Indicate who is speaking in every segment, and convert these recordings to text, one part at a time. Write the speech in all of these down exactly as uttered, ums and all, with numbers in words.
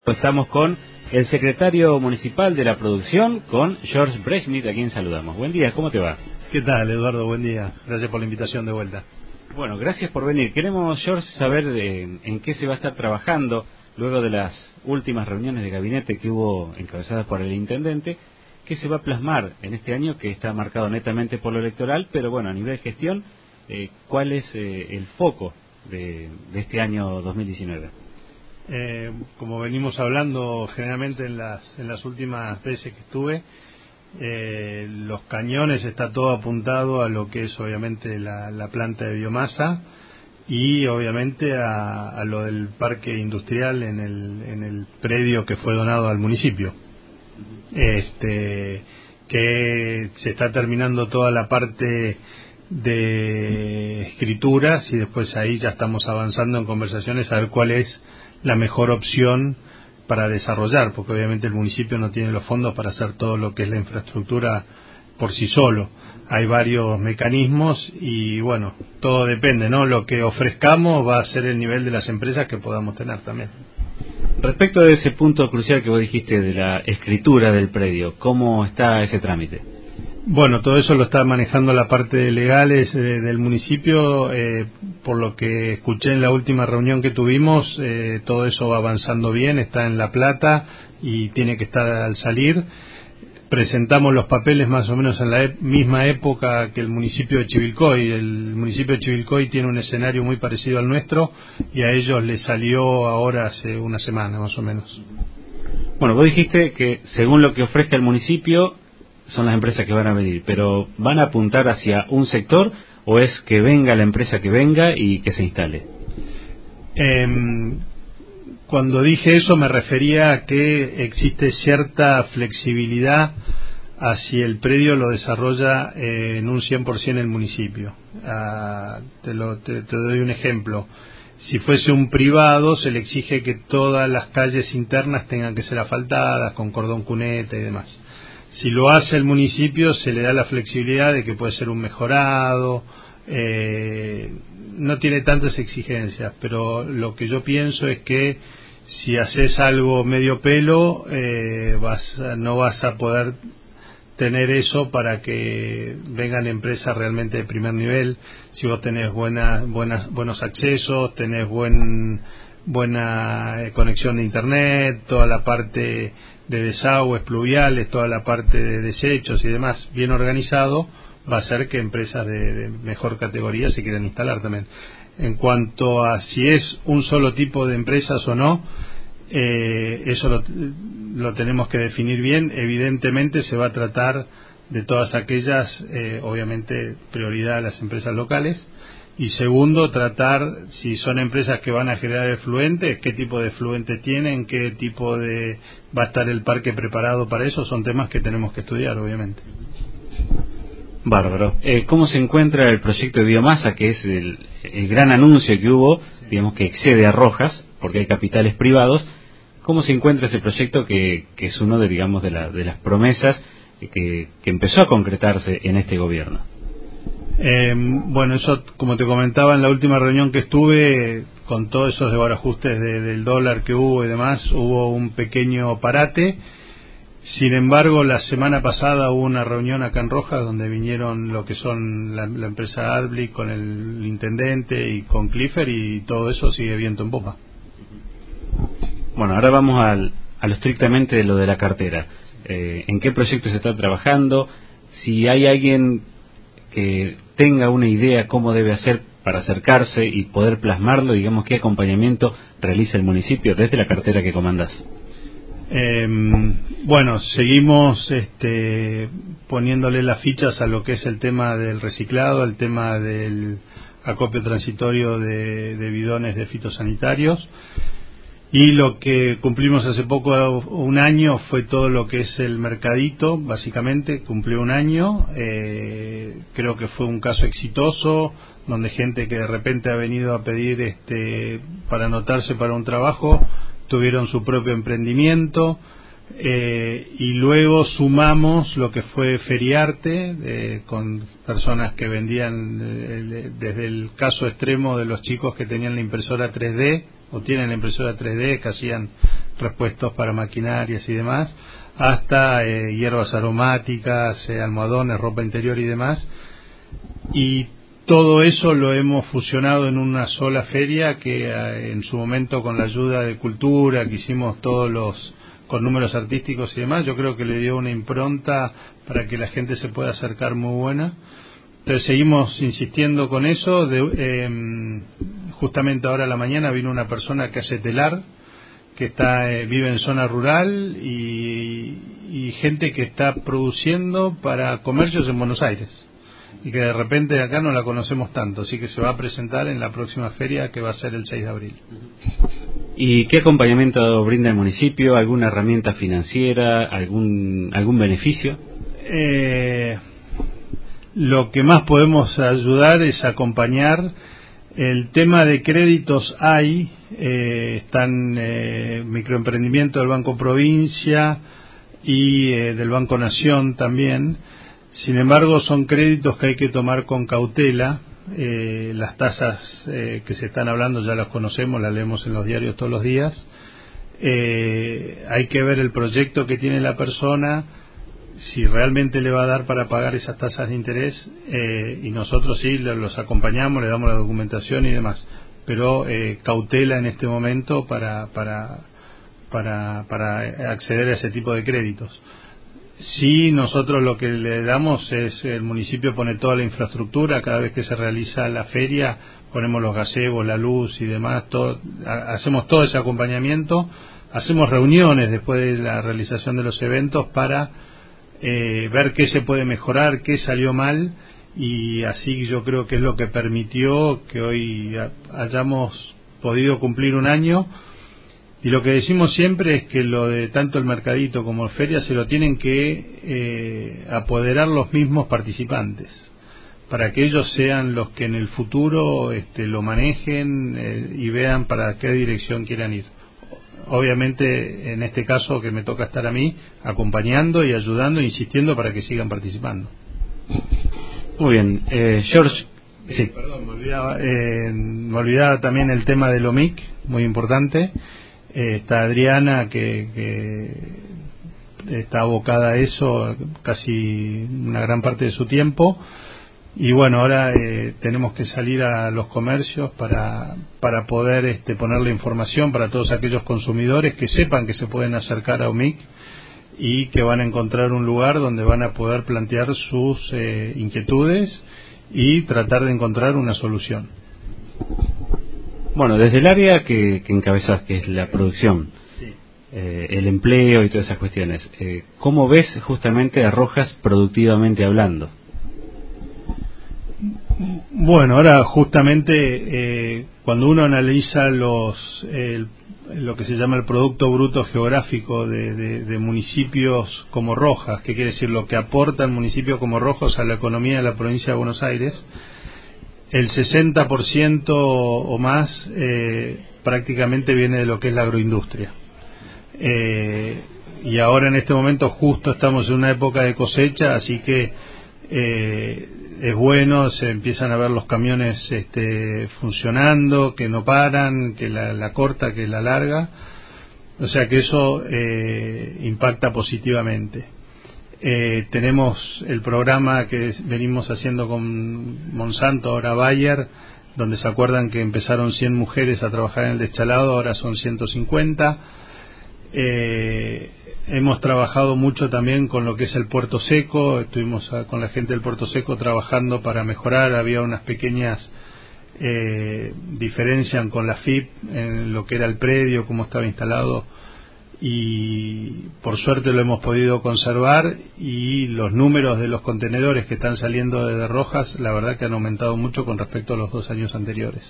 Speaker 1: Estamos con el secretario municipal de la producción, con George Breschnitt, a quien saludamos. Buen día, ¿cómo te va?
Speaker 2: ¿Qué tal, Eduardo? Buen día. Gracias por la invitación de vuelta.
Speaker 1: Bueno, gracias por venir. Queremos, George, saber eh, en qué se va a estar trabajando luego de las últimas reuniones de gabinete que hubo encabezadas por el intendente. ¿Qué se va a plasmar en este año que está marcado netamente por lo electoral? Pero bueno, a nivel de gestión, eh, ¿cuál es eh, el foco de, de este año dos mil diecinueve?
Speaker 2: Eh, como venimos hablando generalmente en las, en las últimas veces que estuve, eh, los cañones está todo apuntado a lo que es obviamente la, la planta de biomasa y obviamente a, a lo del parque industrial en el, en el predio que fue donado al municipio. Este, que se está terminando toda la parte de escrituras y después ahí ya estamos avanzando en conversaciones a ver cuál es la mejor opción para desarrollar, porque obviamente el municipio no tiene los fondos para hacer todo lo que es la infraestructura por sí solo. Hay varios mecanismos y bueno, todo depende, ¿no? Lo que ofrezcamos va a ser el nivel de las empresas que podamos tener también.
Speaker 1: Respecto de ese punto crucial que vos dijiste de la escritura del predio, ¿cómo está ese trámite?
Speaker 2: Bueno, todo eso lo está manejando la parte de legales eh, del municipio. Eh, por lo que escuché en la última reunión que tuvimos, eh, todo eso va avanzando bien, está en La Plata y tiene que estar al salir. Presentamos los papeles más o menos en la e- misma época que el municipio de Chivilcoy. El municipio de Chivilcoy tiene un escenario muy parecido al nuestro y a ellos les salió ahora hace una semana más o menos.
Speaker 1: Bueno, vos dijiste que según lo que ofrezca el municipio son las empresas que van a venir, pero ¿van a apuntar hacia un sector o es que venga la empresa que venga y que se instale?
Speaker 2: Eh, cuando dije eso me refería a que existe cierta flexibilidad hacia el predio lo desarrolla eh, en un cien por ciento el municipio. Ah, te, lo, te, te doy un ejemplo. Si fuese un privado se le exige que todas las calles internas tengan que ser asfaltadas con cordón cuneta y demás. Si lo hace el municipio se le da la flexibilidad de que puede ser un mejorado, eh, no tiene tantas exigencias, pero lo que yo pienso es que si haces algo medio pelo eh, vas, no vas a poder tener eso para que vengan empresas realmente de primer nivel. Si vos tenés buenas, buenas, buenos accesos, tenés buen, buena conexión de internet, toda la parte de desagües pluviales, toda la parte de desechos y demás bien organizado, va a hacer que empresas de, de mejor categoría se quieran instalar también. En cuanto a si es un solo tipo de empresas o no, eh, eso lo, lo tenemos que definir bien. Evidentemente se va a tratar de todas aquellas, eh, obviamente prioridad a las empresas locales. Y segundo, tratar, si son empresas que van a generar efluentes, qué tipo de efluentes tienen, qué tipo de... va a estar el parque preparado para eso, son temas que tenemos que estudiar, obviamente.
Speaker 1: Bárbaro. Eh, ¿Cómo se encuentra el proyecto de biomasa, que es el, el gran anuncio que hubo, digamos que excede a Rojas, porque hay capitales privados? ¿Cómo se encuentra ese proyecto que, que es uno de, digamos, de, la, de las promesas que, que empezó a concretarse en este gobierno?
Speaker 2: Eh, bueno, eso, como te comentaba en la última reunión que estuve, con todos esos desbarajustes de, del dólar que hubo y demás, hubo un pequeño parate. Sin embargo, la semana pasada hubo una reunión acá en Rojas donde vinieron lo que son la, la empresa Adblick con el intendente y con Clifford, y todo eso sigue viento en popa.
Speaker 1: Bueno, ahora vamos al, a lo estrictamente de lo de la cartera. Eh, ¿En qué proyecto se está trabajando? Si hay alguien que tenga una idea cómo debe hacer para acercarse y poder plasmarlo, digamos, ¿qué acompañamiento realiza el municipio desde la cartera que comandás?
Speaker 2: Eh, bueno, seguimos este, poniéndole las fichas a lo que es el tema del reciclado, el tema del acopio transitorio de, de bidones de fitosanitarios. Y lo que cumplimos hace poco, un año, fue todo lo que es el mercadito, básicamente, cumplió un año. Eh, creo que fue un caso exitoso, donde gente que de repente ha venido a pedir este para anotarse para un trabajo, tuvieron su propio emprendimiento. Eh, y luego sumamos lo que fue Feriarte, eh, con personas que vendían, eh, desde el caso extremo de los chicos que tenían la impresora tres D o tienen la impresora tres D, que hacían repuestos para maquinarias y demás, hasta eh, hierbas aromáticas, eh, almohadones, ropa interior y demás. Y todo eso lo hemos fusionado en una sola feria que eh, en su momento, con la ayuda de Cultura, que hicimos todos los con números artísticos y demás, yo creo que le dio una impronta para que la gente se pueda acercar muy buena. Entonces seguimos insistiendo con eso. De, eh, justamente ahora a la mañana vino una persona que hace telar, que está eh, vive en zona rural, y, y gente que está produciendo para comercios en Buenos Aires, y que de repente de acá no la conocemos tanto, así que se va a presentar en la próxima feria, que va a ser el seis de abril.
Speaker 1: ¿Y qué acompañamiento brinda el municipio? ¿Alguna herramienta financiera? ¿Algún algún beneficio?
Speaker 2: Eh, lo que más podemos ayudar es acompañar. El tema de créditos hay, eh, están eh, microemprendimiento del Banco Provincia y eh, del Banco Nación también. Sin embargo, son créditos que hay que tomar con cautela. Eh, las tasas eh, que se están hablando ya las conocemos, las leemos en los diarios todos los días. Eh, hay que ver el proyecto que tiene la persona, si realmente le va a dar para pagar esas tasas de interés, eh, y nosotros sí los acompañamos, le damos la documentación y demás, pero eh, cautela en este momento para, para, para, para acceder a ese tipo de créditos. Sí, nosotros lo que le damos es, el municipio pone toda la infraestructura, cada vez que se realiza la feria ponemos los gazebos, la luz y demás, todo, hacemos todo ese acompañamiento, hacemos reuniones después de la realización de los eventos para eh, ver qué se puede mejorar, qué salió mal, y así yo creo que es lo que permitió que hoy hayamos podido cumplir un año. Y lo que decimos siempre es que lo de tanto el mercadito como la feria se lo tienen que eh, apoderar los mismos participantes, para que ellos sean los que en el futuro este, lo manejen eh, y vean para qué dirección quieran ir. Obviamente, en este caso que me toca estar a mí, acompañando y ayudando e insistiendo para que sigan participando.
Speaker 1: Muy bien, eh, George.
Speaker 2: Sí. Perdón, me olvidaba, eh, me olvidaba también el tema del O M I C, muy importante. Eh, está Adriana, que, que está abocada a eso casi una gran parte de su tiempo, y bueno, ahora eh, tenemos que salir a los comercios para para poder este, poner la información para todos aquellos consumidores que sepan que se pueden acercar a O M I C y que van a encontrar un lugar donde van a poder plantear sus eh, inquietudes y tratar de encontrar una solución.
Speaker 1: Bueno, desde el área que, que encabezas, que es la producción, sí. eh, el empleo y todas esas cuestiones, eh, ¿cómo ves justamente a Rojas productivamente hablando?
Speaker 2: Bueno, ahora justamente eh, cuando uno analiza los el, lo que se llama el Producto Bruto Geográfico de, de, de municipios como Rojas, que quiere decir lo que aporta el municipio como Rojas a la economía de la provincia de Buenos Aires, el sesenta por ciento o más eh, prácticamente viene de lo que es la agroindustria. Eh, y ahora en este momento justo estamos en una época de cosecha, así que eh, es bueno, se empiezan a ver los camiones este, funcionando, que no paran, que la, la corta, que la larga, o sea que eso eh, impacta positivamente. Eh, tenemos el programa que venimos haciendo con Monsanto, ahora Bayer, donde se acuerdan que empezaron cien mujeres a trabajar en el deschalado, ahora son ciento cincuenta. Eh, hemos trabajado mucho también con lo que es el Puerto Seco, estuvimos a, con la gente del Puerto Seco trabajando para mejorar, había unas pequeñas eh, diferencias con la F I P en lo que era el predio, cómo estaba instalado, y por suerte lo hemos podido conservar, y los números de los contenedores que están saliendo desde Rojas la verdad que han aumentado mucho con respecto a los dos años anteriores.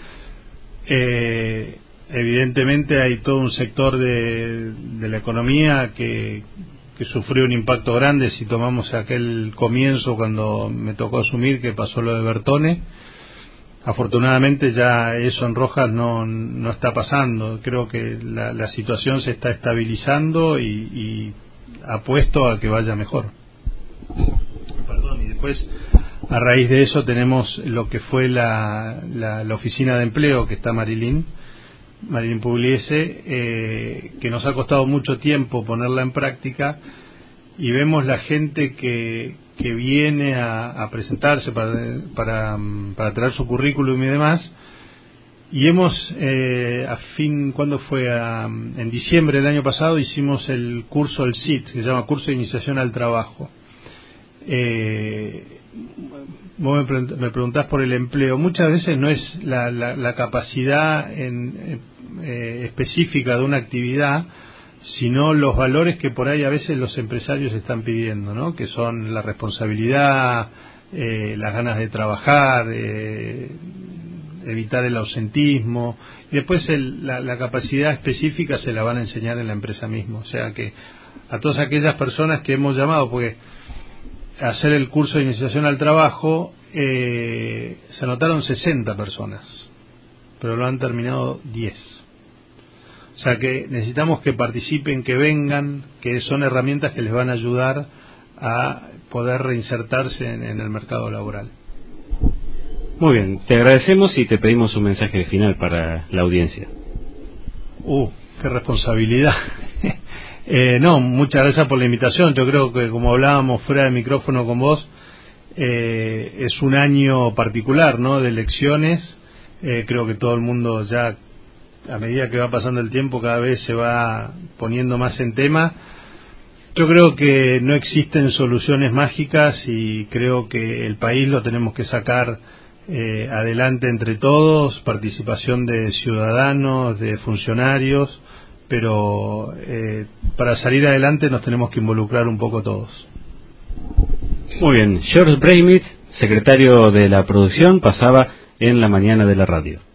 Speaker 2: Eh, evidentemente hay todo un sector de, de la economía que, que sufrió un impacto grande. Si tomamos aquel comienzo cuando me tocó asumir, que pasó lo de Bertone, afortunadamente ya eso en Rojas no, no está pasando. Creo que la, la situación se está estabilizando y, y apuesto a que vaya mejor. Perdón, y después a raíz de eso tenemos lo que fue la, la, la oficina de empleo, que está Marilyn, Marilyn Pugliese, eh, que nos ha costado mucho tiempo ponerla en práctica, y vemos la gente que, que viene a, a presentarse para, para, para traer su currículum y demás. Y hemos, eh, a fin, ¿cuándo fue? A, en diciembre del año pasado hicimos el curso, el S I T, que se llama Curso de Iniciación al Trabajo. Eh, vos me, me preguntás por el empleo. Muchas veces no es la, la, la capacidad en, eh, específica de una actividad, sino los valores que por ahí a veces los empresarios están pidiendo, ¿no? Que son la responsabilidad, eh, las ganas de trabajar, eh, evitar el ausentismo, y después el, la, la capacidad específica se la van a enseñar en la empresa misma. O sea que a todas aquellas personas que hemos llamado, porque hacer el curso de iniciación al trabajo, eh, se anotaron sesenta personas, pero lo han terminado diez. O sea que necesitamos que participen, que vengan, que son herramientas que les van a ayudar a poder reinsertarse en, en el mercado laboral.
Speaker 1: Muy bien, te agradecemos y te pedimos un mensaje final para la audiencia.
Speaker 2: Uh, qué responsabilidad. eh, no, muchas gracias por la invitación. Yo creo que, como hablábamos fuera de micrófono con vos, eh, es un año particular, ¿no?, de elecciones. Eh, creo que todo el mundo ya, a medida que va pasando el tiempo, cada vez se va poniendo más en tema. Yo creo que no existen soluciones mágicas y creo que el país lo tenemos que sacar eh, adelante entre todos, participación de ciudadanos, de funcionarios, pero eh, para salir adelante nos tenemos que involucrar un poco todos.
Speaker 1: Muy bien, George Breimit, secretario de la producción, pasaba en la mañana de la radio.